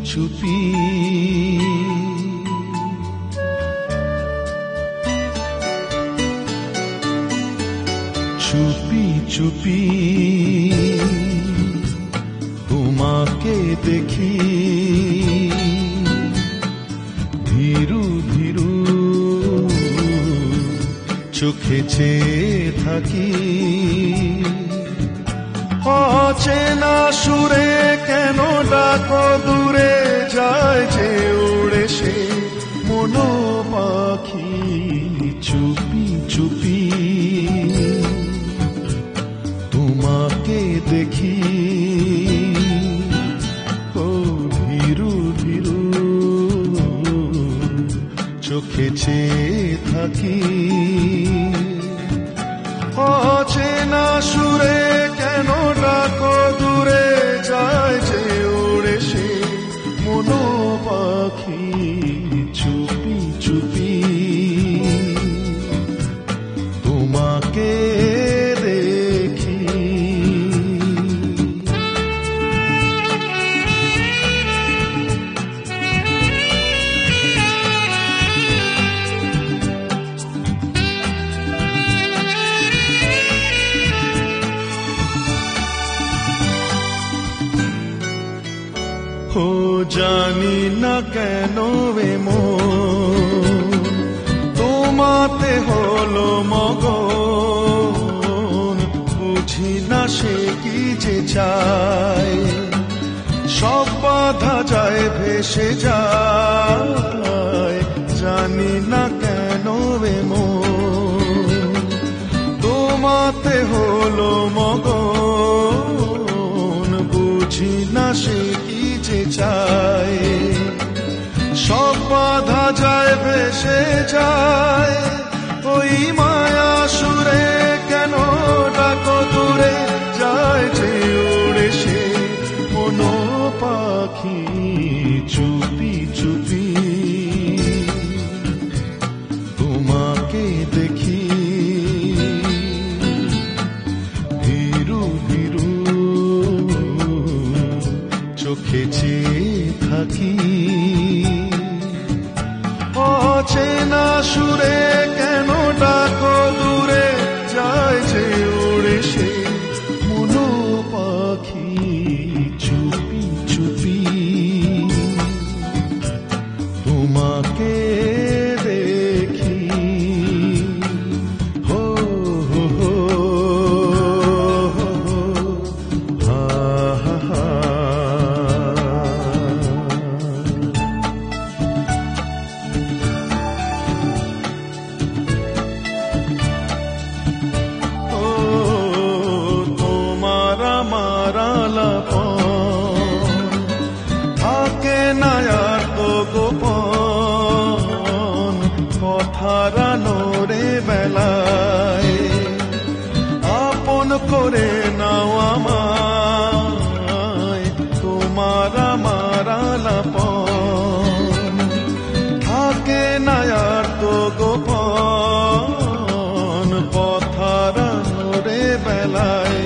চুপি চুপি চুপি তোমাকে দেখি ধীরু ধীরু চোখে চেয়ে থাকি অচেনা সুরে কেন ডাকো দূরে যায় যে উড়ে সে মনো পাখি চুপি চুপি তোমাকে দেখি ও ধীরু ধীরু চোখে চেয়ে থাকি অচেনা সুরে কেন ডাকো দূরে যায় যে উড়ে সে মনো পাখি চুপি চুপি তোমাকে দেখি ও জানি না কেন মন তোমাতে হলো মগন বুঝি না সে কি যে চায় সব বাধা যায় ভেসে যায় জানি না কেন মন তোমাতে হলো মগন বুঝি না সে যে চায় সব বাধা যায় ভেসে যায় ওই মায়া সুরে কেন ডাকো দূরে যায় যে উড়ে সে মনো পাখি চুপি চুপি তোমাকে দেখি ধীরু ধীরু চোখে চেয়ে থাকি অচেনা সুরে কেন ডাকো দূরে যায় যে উড়ে সে মনো পাখি চুপি চুপি তোমাকে দেখি হো হো হো হা হা হা থাকে না আর তো গোপন কথারানো রে বেলায় আপন করে নাও আমায় তোমার আমার আলাপন থাকে না আর তো গোপন কথারানো রে বেলায়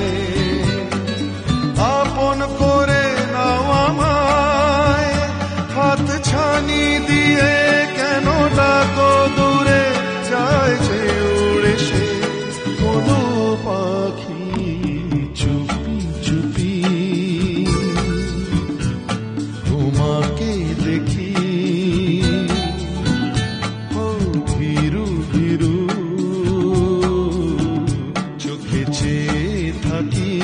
আপন করে নাও আমায় হাত ছানি দিয়ে কেন ডাকো দূরে যায় যে উড়ে সে কোনো পাখি চুপি চুপি তোমাকে দেখি ও ধীরু ধীরু চোখে চেয়ে থাকি